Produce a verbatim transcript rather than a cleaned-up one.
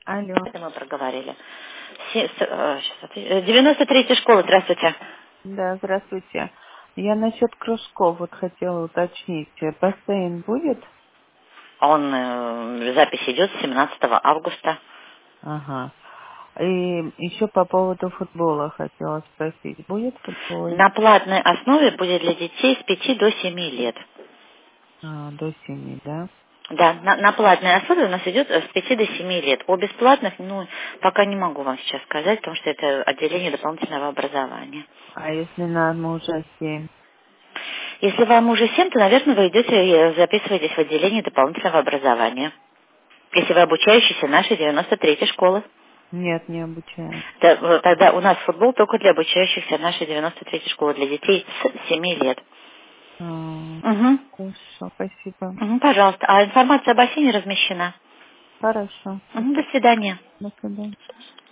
Алло. Это мы проговорили. Се- с- э, щас отвечу. Э, девяносто третья школа, здравствуйте. Да, здравствуйте. Я насчет кружков вот хотела уточнить. Э, Бассейн будет? Он, э, запись идет с семнадцатого августа. Ага. И еще по поводу футбола хотела спросить. Будет футбол? На платной основе будет для детей с пяти до семи лет. А, до семи, да? Да, на, на платной основе у нас идет э, с пяти до семи лет. О бесплатных, ну, пока не могу вам сейчас сказать, потому что это отделение дополнительного образования. А если нам уже семь? Если вам уже семь, то, наверное, вы идете и записываетесь в отделение дополнительного образования. Если вы обучающийся нашей девяносто третьей школы. Нет, не обучаю. Да, э, тогда у нас футбол только для обучающихся нашей девяносто третьей школы для детей с семи лет. А, Угу. хорошо, спасибо. Угу, пожалуйста. А информация о бассейне размещена. Хорошо. Угу, до свидания. До свидания.